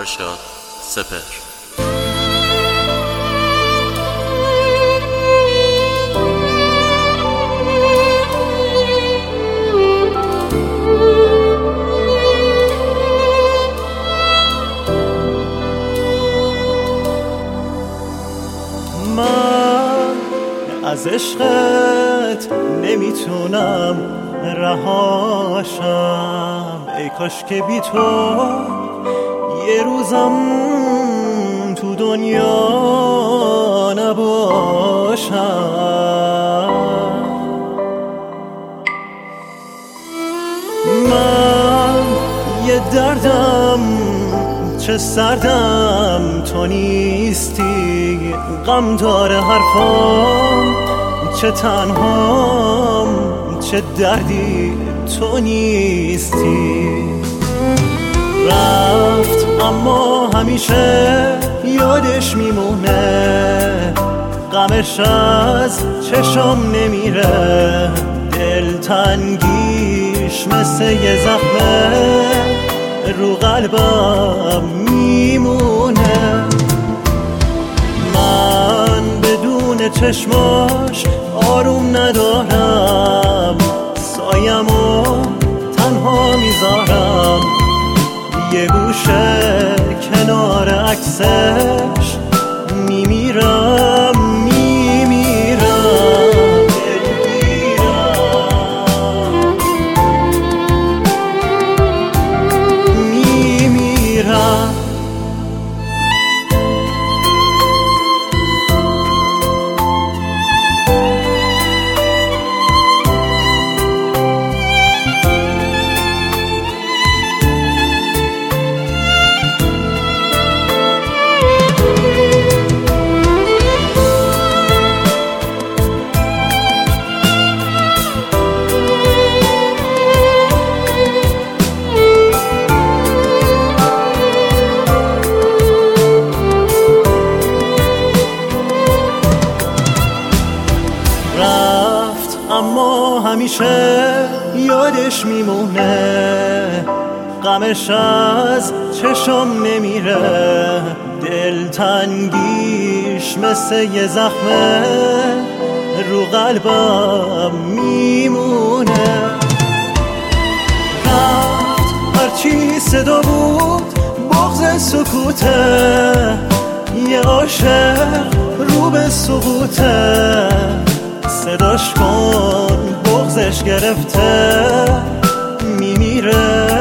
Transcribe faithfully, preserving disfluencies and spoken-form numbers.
فرشاد سپهر. من از عشقت نمیتونم رهاشم، ای کاش که بی تو یه روزم تو دنیا نباشم. من یه دردم چه سردم تو نیستی، غم داره حرفام چه تنهام، چه دردی تو نیستی. رفت اما همیشه یادش میمونه، غمش از چشم نمیره، دلتنگیش مثل یه زخمه رو قلبم میمونه. من بدون چشماش آروم ندارم، سایمو تنها میذارم، یه گوشه کنار عکسش میمیرم میمیرم میمیرم. اما همیشه یادش میمونه، غمش از چشم نمیره، دلتنگیش مثل یه زخمه رو قلبم میمونه. رفت هرچی صدا بود بغض سکوته، یه عاشق رو به سقوطه، صداش کن بغضش گرفته میمیره